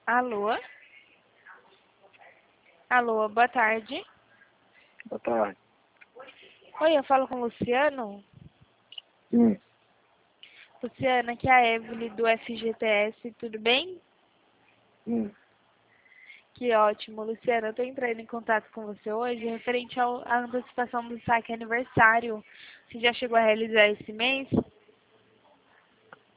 Alô? Alô, boa tarde. Boa tarde. Oi, eu falo com o Luciano. Sim, Luciana, aqui é a Evelyn do FGTS, tudo bem? sim. Que ótimo, Luciana. Eu tô entrando em contato com você hoje referente à antecipação do saque aniversário. Você já chegou a realizar esse mês?